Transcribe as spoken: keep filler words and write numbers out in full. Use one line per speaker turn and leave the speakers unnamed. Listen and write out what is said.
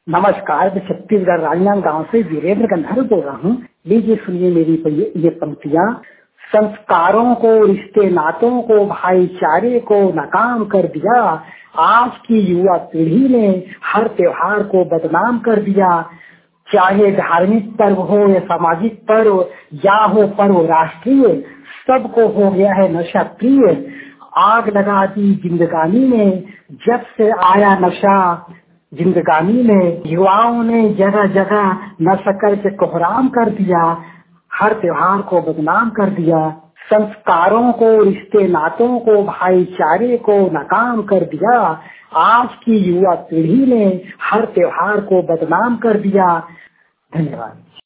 नमस्कार, मैं छत्तीसगढ़ राजनांदगांव से वीरेंद्र गंधर्व बोल रहा हूँ। लीजिए सुनिए मेरी ये, ये पंक्तियाँ। संस्कारों को, रिश्ते नातों को, भाईचारे को नाकाम कर दिया। आज की युवा पीढ़ी ने हर त्योहार को बदनाम कर दिया। चाहे धार्मिक पर्व हो या सामाजिक पर्व या हो पर्व राष्ट्रीय, सबको हो गया है नशा प्रिय। आग लगा दी जिंदगानी में जब से आया नशा। जिंदगानी में युवाओं ने जगह जगह नशा करके कोहराम कर दिया। हर त्योहार को बदनाम कर दिया। संस्कारों को, रिश्ते नातों को, भाईचारे को नाकाम कर दिया। आज की युवा पीढ़ी ने हर त्योहार को बदनाम कर दिया। धन्यवाद।